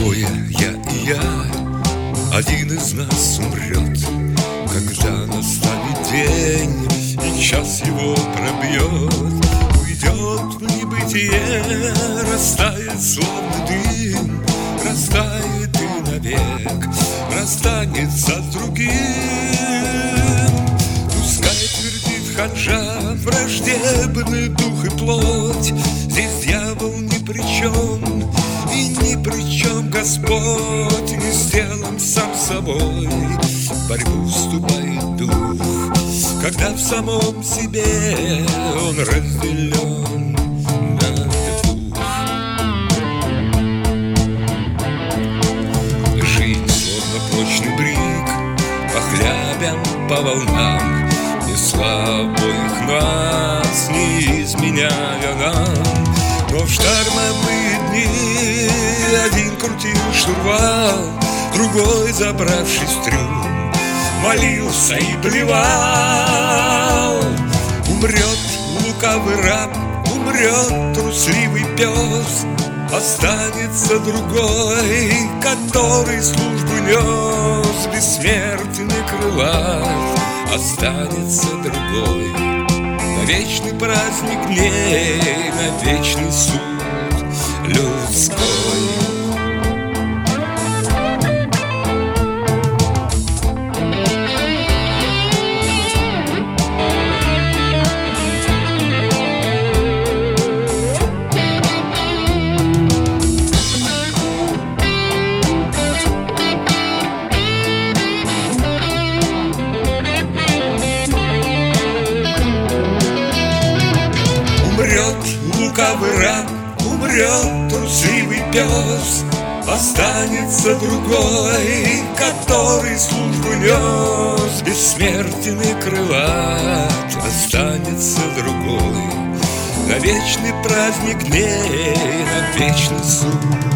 Двое, я и я, один из нас умрет, когда настанет день и час его пробьет. Уйдет в небытие, растает словно дым, растает и навек расстанется с другим. Пускай твердит хаджа, враждебный дух и плоть, здесь дьявол ни при чем, и ни при чем Господь. Не сделан сам собой, в борьбу вступает дух, когда в самом себе он разделен на двух. Жизнь словно прочный брик, по хлябям, по волнам, несла обоих нас, не изменяя нам. Но в штормовые дни один крутил штурвал, другой, забравшись в трюм, молился и плевал. Умрет лукавый раб, умрет трусливый пес, останется другой, который службу нес, бессмертный крылат. Останется другой, на вечный праздник дней, на вечный суд людской. Умрет лукавый раб, умрет трусливый пес, останется другой, который службу нес, бессмертный крылат. Останется другой, на вечный праздник дней, на вечный суд